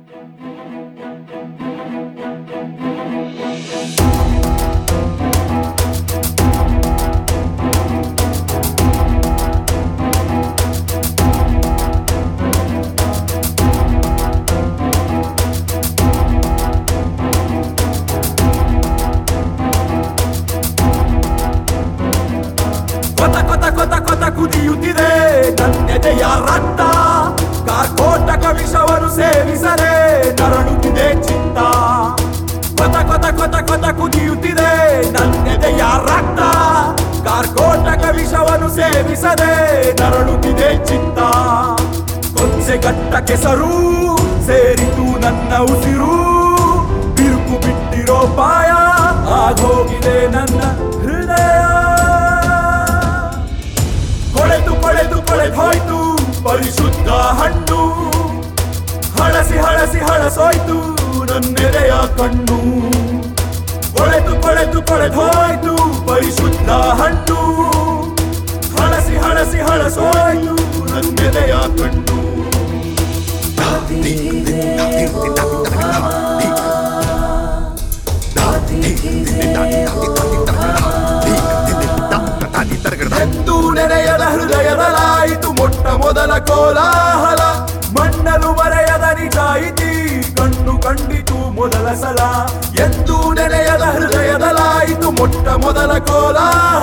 ಕುದಿಯುತ್ತಿದೆ ನನ್ನೆದೆಯ ರಕ್ತ ಕಾರ್ಕೋಟಕ ವಿಷವನ್ನು ಸೇವಿಸದೆ ನರಳುತ್ತಿದೆ ಚಿತ್ತ ಕೊತ ಕೊತ ಕೊತ ಕೊತ ಕುದಿಯುತ್ತಿದೆ ನನ್ನೆದೆಯ ರಕ್ತ ಕಾರ್ಕೋಟಕ ವಿಷವನ್ನು ಸೇವಿಸದೆ ನರಳುತ್ತಿದೆ ಚಿತ್ತ ಕೊಂಚೆಗಟ್ಟ ಕೆಸರು ಸೇರಿತು ನನ್ನ ಉಸಿರು ಬಿರುಕು ಬಿಟ್ಟಿರೋ ಪಾಯ ಆಗೋಗಿದೆ ನನ್ನ ಹೃದಯ ಕೊಳೆತು ಕೊಳೆತು ಕೊಳೆದೋಯ್ತು ಪರಿಶುದ್ಧ ಹಣ್ಣು ಹಳಸಿ ಹಳಸಿ ಹಳಸೋಯ್ತು ನನ್ನೆದೆಯ ಕಣ್ಣು ಕೊಳೆತು ಕೊಳೆತು ಕೊಳೆದೋಯ್ತು ಪರಿಶುದ್ಧ ಹಣ್ಣು ಹಳಸಿ ಹಳಸಿ ಹಳಸೋಯ್ತು ನನ್ನೆದೆಯ ಕಣ್ಣು ಎಂದು ನೆನೆಯದ ಹೃದಯದಲಾಯಿತು ಮೊಟ್ಟ ಮೊದಲ ಕೋಲಾಹಲ ಮಣ್ಣಲು ಬರೆಯದ ನಿಜಾಯಿತಿ ಕಣ್ಣು ಕಂಡಿತು ಮೊದಲ ಸಲ ಎಂದು ನೆನೆಯದ ಹೃದಯದಲಾಯಿತು ಮೊಟ್ಟ ಮೊದಲ ಕೋಲಾಹಲ